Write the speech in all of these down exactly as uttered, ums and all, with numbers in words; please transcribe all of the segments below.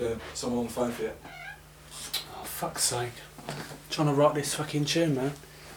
uh, someone on the phone for you. Oh, fuck's sake. I'm trying to write this fucking tune, man.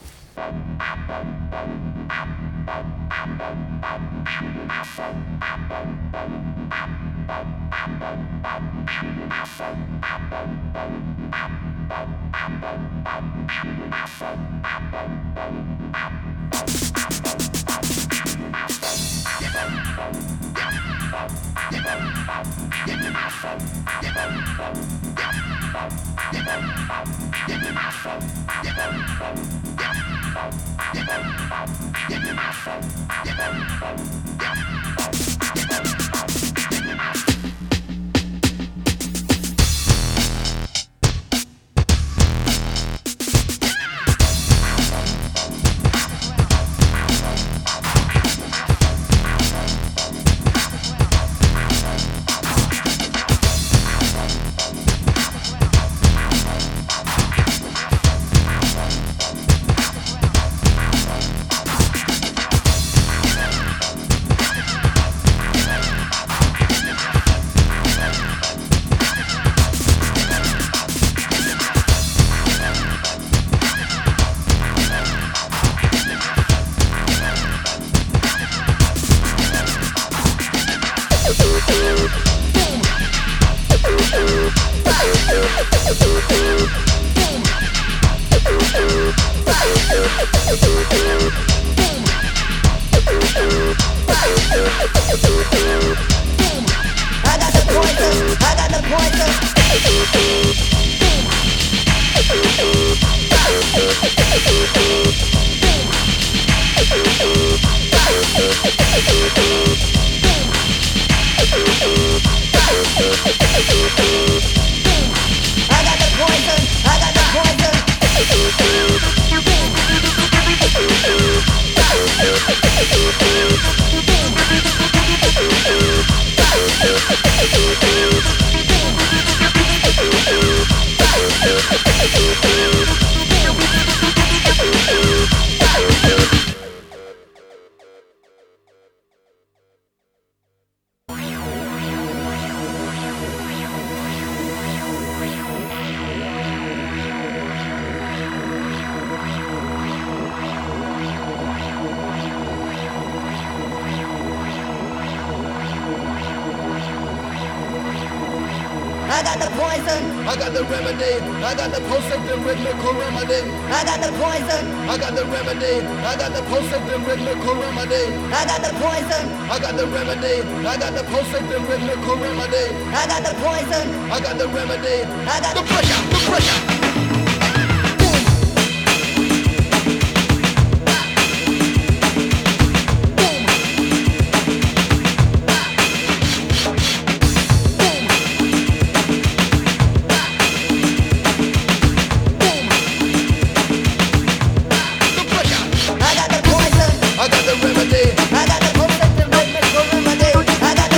I got the poison. I got the remedy. I got the pulsating rhythmical remedy. I got the poison. I got the remedy. I got the pulsating rhythmical remedy. I got the poison. I got the remedy. I got the pulsating rhythmical remedy. I got the poison. I got the remedy. I got the pressure. The pressure.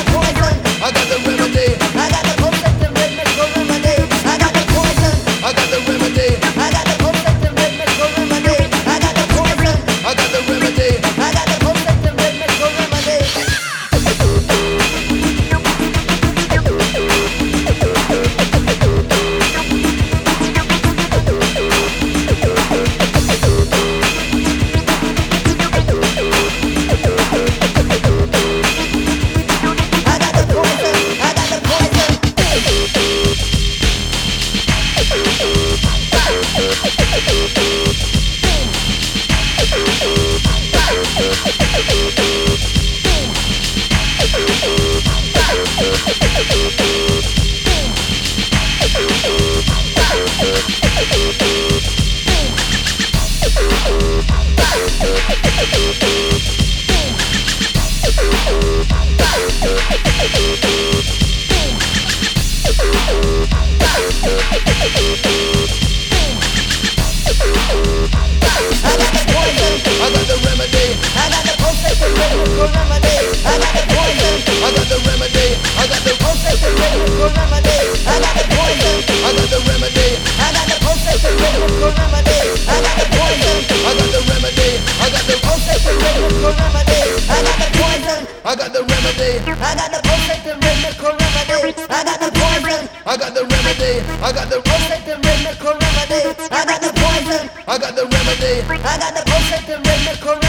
I got the I got the remedy. I got the potent and rhythmical remedy. I got the poison. I got the remedy. I got the potent and rhythmical remedy.